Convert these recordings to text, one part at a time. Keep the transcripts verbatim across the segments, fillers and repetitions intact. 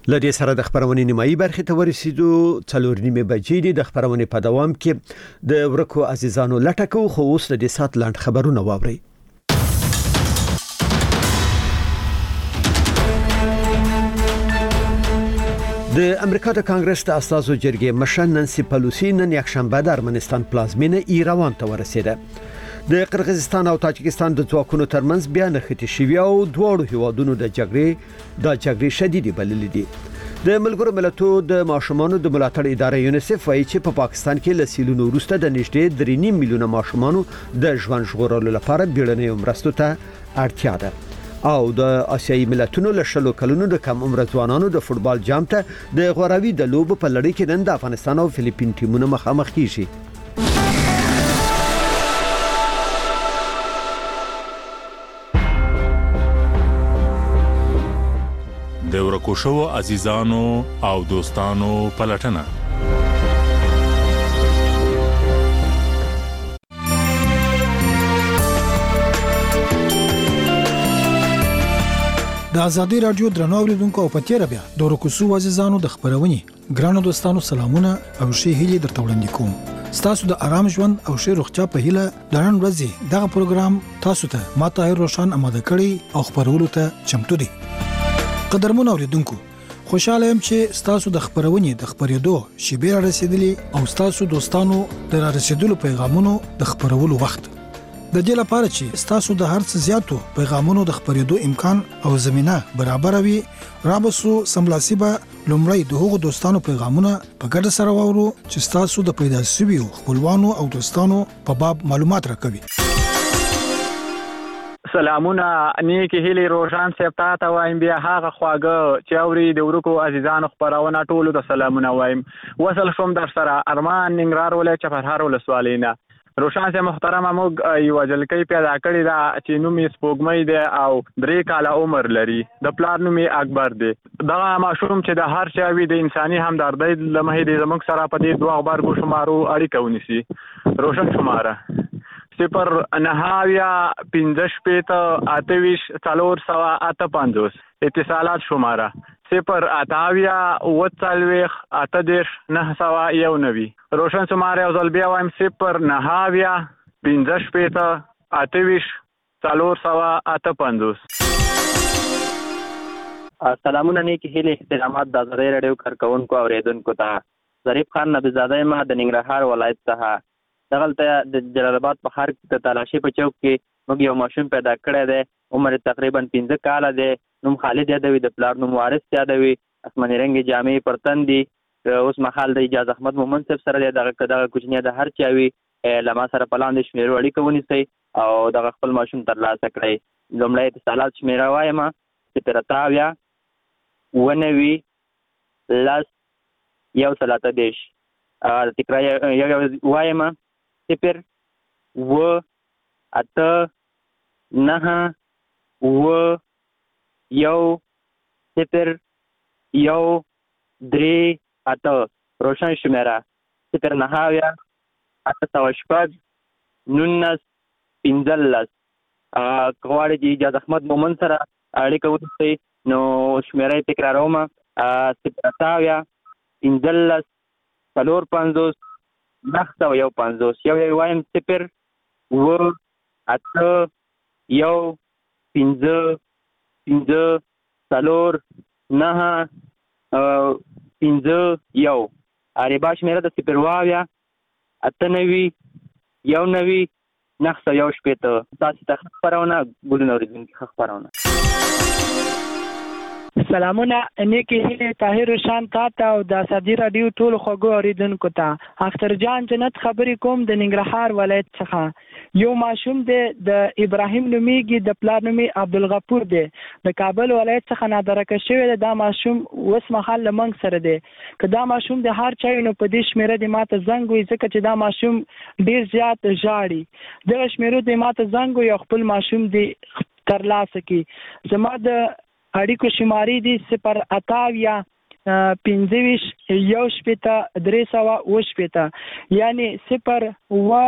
لدې سره د خبرونې نیمایي برخې ته ورسېدو. څلور نیمې بجې د خبرونې په دوام کې د ورکو عزیزانو لټکو خو اوس د سات لاند خبرونه واوري. د امریکا د کانګرس د اساسو جرګې مشر نانسي پلوسی نن یکشنبه د ارمنستان پلازمینه ایروان ته ورسېده. د قرغیزستان او تاجکستان د ځواکونو ترمنځ بیا نښتې شوې او دواړو هیوادونو د جګړې د جګړې شدیدې بللې دي. د ملګرو ملتونو د ماشومانو د ملاتړ ادارې یونیسف وايي چې په پاکستان کې له سیلونو وروسته د نږدې درې نیم میلیونه ماشومانو د ژوند ژغورلو لپاره بیړنۍ مرستو ته اړتیا ده. او د آسیایي ملتونو له شلو کلونو د کم عمر ځوانانو د فوتبال جام ته د غوراوي د لوبو په لړۍ کې نن د افغانستان او فلیپین ټیمونو مخامخ کیږي. د ورکو شوو عزیزانو او دوستانو پلټنه. د ازادي رادیو درنو اوریدونکو او پټیره بیا د ورکو شوو عزیزانو د خبرونې ګرانو دوستانو سلامونه او ښه هیلې درته وړاندې کوم. تاسو د آرام ژوند او ښه روغتیا په هیله لرن ورځي دغه پروګرام تاسو ته ما طاهر روشن آماده کړی او خبرولو ته چمتو دي. قدرمن اوریدونکو خوشاله يم چې تاسو د خبرونې د خبرېدو شیبه رسیدلی او تاسو دوستانو د رسیدلو پیغامونو د خبرولو وخت د دې لپاره چې تاسو د هر څه زیاتو پیغامونو د خبرېدو امکان او زمينه برابر وي رابسو سملاسيبه لومړی د هغو دوستانو پیغامونه په ګډه سره وورو چې تاسو د پیدا شویو خپلوانو او دوستانو په باب معلومات راکوي. سلامونه نیکی هیلی روشن سپتا تا وایم بیا هاغه خواګه چې اوري د ورکو عزیزانو خبرونه ټولو ته سلامونه وایم. وصل شوم در سره ارمان ننګرهار ولایت چپرهار ولسوالینا. روشن سه محترمه موږ یو جلکې پیدا کړی دا چې نوم یې سپوږمۍ دی او درې کاله عمر لري. د پلار نوم یې اکبر دی. دغه ماشوم چې د هر چا وي د انساني همدردۍ لمحې د زموږ سره په دې دوه غبرګو شمارو اړیکه ونیسي. روشن شماره صفر نهاویا پنځه شپېته اته ویشت څلور سوه اته پنځوس. اتصالات شماره صفر اتاویا اووه څلوېښت اته دېرش نهه سوه یو نوي. روشن شماره یو ځل بیا وایم صفر نهاویا پنځه شپېته اته ویشت څلور سوه اته پنځوس. سلامونه نیکی هیلې احترامات د ازادۍ راډیو کارکوونکو اوریدونکو ته. ظریف خان نبیزاده یم د ننګرهار ولایت څخه. دغلته د جلال آباد په ښار کې د تالاشۍ په چوک کې موږ یو ماشوم پیدا کړی دی. عمر تقریبا پنځه کاله دی. نوم خالد یادوي. د پلار نوم وارث یادوي. اسماني رنګې جامې پر تن دي. اوس مهال د اجاز احمد مومن صاحب سره دی. دغه دغه کوچنی د هر چا وي له ما سره په لاندې شمېرو اړیکه ونیسئ او دغه خپل ماشوم ترلاسه کړئ. لومړی اتصالات شمېره وایم صفر اتاویا اووه نوي لس یو سل اته دېرش. تکرار یو وایم صفر اووه اته نهه اووه یو صفر یو درې اته. روشن شمېره صفر نهاویا اته سوه شپږ نولس پنځلس. که غواړئ چې اجاز احمد مومن سره اړیکه ونیسئ نو شمېره یې تکراروم صفر اتاویا پنځلس څلور پنځوس نهه سوه یو پنځوس. یو یو وایم صفر اووه اته یو پنځه پنځه څلور نهه پنځه یو. عربا شمېره د صفر واویا اته نوي یو نوي نهه سوه یو شپېته. تاسو ته ښه خپرونه ګلونه اورېدونکي ښه خپرونه. سلامونه نیکی هیلې طاهر روشن تا ته او د ازادي راډیو ټولو خوږو اورېدونکو ته. اختر جان جنت خبرې کوم د ننګرهار ولایت څخه. یو ماشوم دی د ابراهیم نومیږي. د پلار نوم یې عبدالغفور دی. د کابل ولایت څخه نادرکه شوی دی. دا ماشوم اوس مهال له موږ سره دی. که دا ماشوم د هر چا نو په دې شمېره د ماته زنګ وي ځکه چې دا ماشوم ډېر زیات ژاړي. دغه شمېرو د ماته زنګ وي او خپل ماشوم دی ترلاسه کړي. زما د اړیکو شمارې دي صفر اتاویا پنځه ویشت یو شپېته درې سوه اوه شپېته. یعنې صفر اووه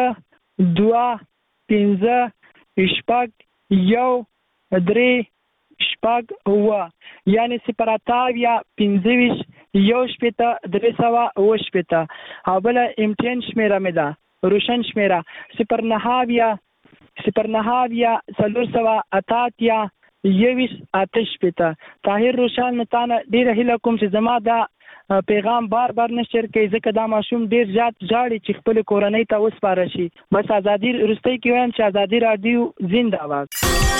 اته دوه پنځه شپږ یو درې شپږ اوه یعنی صفر اتاویا پنځه ویشت یو شپېته درې سوه اوه شپېته او بله امټین شمېره مې ده روشن شمېره صفر نهه صفر نهه څلور سوه اته اتیا یویشت اته شپېته. طاهر روشن نو تا نه ډېره هیله کوم چې زما دا پیغام بار بار نشر کوي ځکه دا ماشوم ډېر زیات ژاړي چې خپل کورنۍ ته وسپاره شي. بس ازادي وروستۍ کې وایم چې ازادي راډیو زنده باد.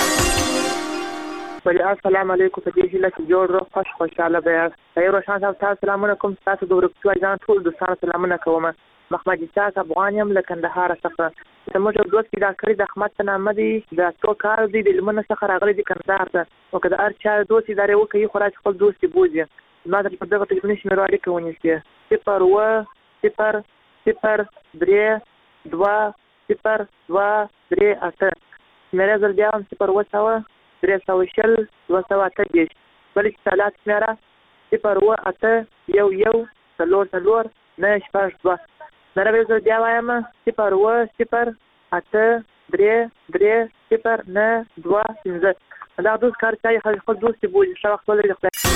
بل السلام علیکم په دې هیله چې جوړ روغ خوش خوشاله به یاست. طاهر روشن صاحب تاسو سلامونه کوم. تاسو د ورکوټو ځان ټول دوستانو سلامونه کوم. محمد اسحاق افغان یم له کندهار څخه. زموږ دوست پیدا کړی د احمد په نامه دی د څو کار دی د لمنه څخه راغلی دی کندهار ته او که د هر چا دوست ادارې وکړي خو راځي خپل دوست یې بوځي. ما ته په دغه تلیفوني شمېرو اړیکه ونیسي صفر اوه صفر صفر درې دوه صفر دوه درې اته. شمېره زر بیا هم صفر اوه سوه درې سوه شل دوه سوه اته دېرش. بلې اتصالات شمېره صفر اوه اته یو یو څلور څلور نه شپږ دوه. نره به زر بیا وایم صفر اوه صفر اته درې درې صفر نه دوه پنځه. دا دوست کار چای خپل دوست بوځي. ښه وخت ولرئ.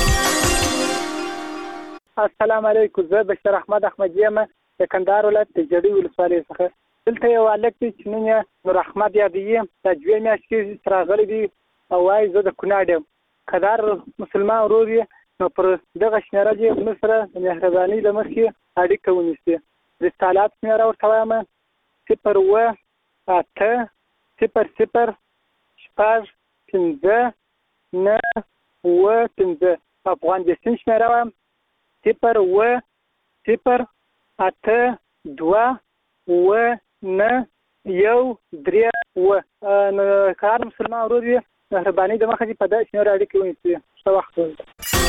السلام علیکم. زه بشر احمد احمدی یم د کندهار ولایت د جړی ولسوالۍ څخه. دلته یو هلک دی چې نوم یې نور احمد یادوي. دا دوې میاشتې کېږي چې راغلی دی او وایي زه د کونړ یم. که دا مسلمان ورور یې نو پر دغه شمېره دې موږ سره د مهربانۍ له مخې اړیکه ونیسي. رسالات شمېره ورته وایم صفر اوه اته صفر صفر شپږ پنځه نه اوه پنځه. افغان دستین شمېره وایم صفر اوه صفر اته دوه اوه نه یو درې اوه. نو که هر مسلمان ورور وي مهرباني د مخه دې په دغه شمېره اړیکې ونیسي. ښه وخت ولرئ.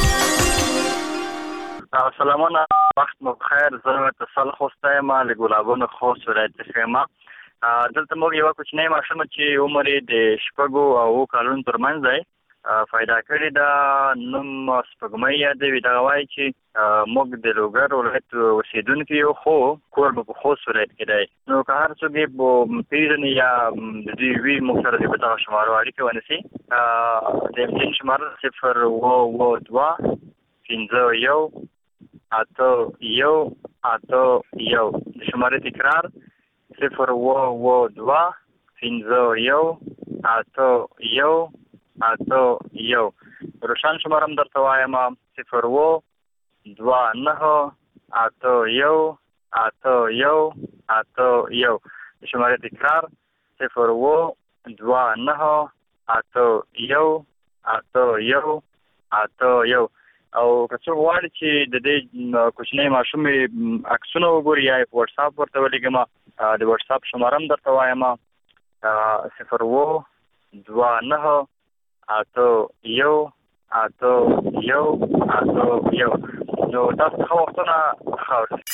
سلامونه وخت مو بخیر. زه اتصال خوسته یم له ګلابونو خوست ولایت څخه یم. دلته موږ یوه کوچنۍ ماشوم چې عمر یې د شپږو او اوو کلونو ترمنځ دی پیدا کړې ده. نوم سپوږمۍ یادوي. دغه وایي چې موږ د لوګر ولایت اوسېدونکي یو خو کور به په خوست ولایت کې دی. نو که هر څوک یې پېژني یا د دوی وي موږ سره دې په دغه شمارو اړیکه ونیسي. د امتین شماره صفر اوه اوه دوه پنځه یو اته یو اته یو. د شمارې تکرار صفر اوه اوه دوه پنځه یو اته یو اته یو. روشن شماره هم درته وایم صفر اوه دوه نهه اته یو اته یو اته یو. د شمارې تکرار صفر اوه دوه نهه اته یو اته یو اته یو. او که څوک غواړي چې د دې کوچنۍ ماشومې عکسونه وګوري یا یې په وټساپ ورته ولیږم د وټساپ شماره هم درته وایم صفر اوه دوه نهه اته یو اته یو اته یو. نو تاسو ښه وختونه ښه ورسئ.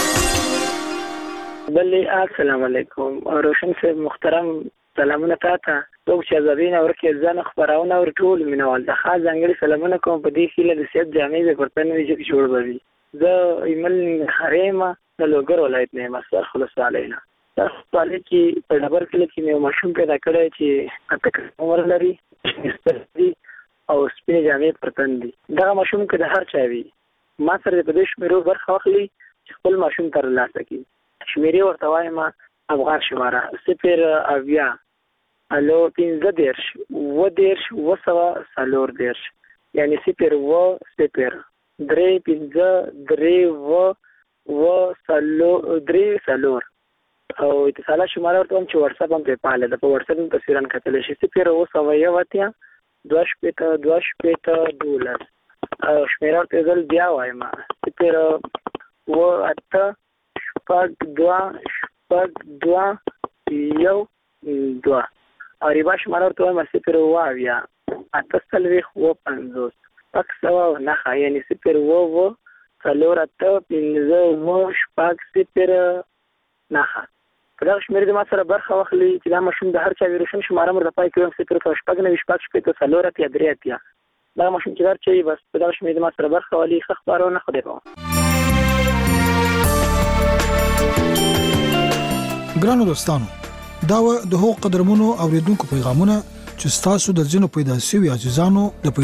بلې السلام علیکم. روشن صاحب محترم سلامونه تا ته. څوک چې ازادۍ نه ورکې ځان خپرونه ور ټول مینوال د خاص ځانګړي سلامونه کوم. په دې هیله د صحت جامې به ورته نوي چې جوړ به وي. زه ایمل خرې یم د لوګر ولایت نه یم اصغر ولسوالۍ نه. دا ولسوالۍ کې په ډبر کلي کې مې یو ماشوم پیدا کړی چې اته کلن عمر لري او سپینې جامې پر تن دي. دغه ماشوم که د هر چا وي ما سره په دې شمېرو برخه واخلي چې خپل ماشوم ترلاسه کړي. شمېرې ورته وایم افغان شماره صفر اویا الو پنځه دېرش اووه دېرش اووه سوه څلور دېرش یعنې صفر اووه صفر درې پنځه درې اووه اووه څلور درې څلور. او اتصالات شماره ورته وایم چې وټساپ هم پې فعاله ده. په وټساپ هم تصویران کتلی شي صفر اووه سوه یو اتیا دوه شپېته دوه شپېته دولس. او شمېره ورته ځل بیا وایم صفر اووه اته شپږ دوه شپږ دوه یو دوه. او ریبا شماره ورته وایم صفر اووه اویا اته څلوېښت اووه پنځوس شپږ سوه نښه یعنې صفر اووه اووه څلور اته پنځه اووه شپږ صفر نښه. په دغه شمېرې د ما سره برخه واخلي چې دا ماشوم د هر چا وي. روشن شماره مې ورته پای کې وایم صفر سوه شپږ نوي شپږ شپېته څلور اتیا درې اتیا. دغه ماشوم چې هر چا وي بس په دغه شمېرې د ما سره برخه واخلي. ښه خپرونه. خدای پامان. ګرانو دوستانو دا و د هغو قدرمنو اوریدونکو پیغامونه چې تاسو د ځینو پیدا شوی عزیزانو د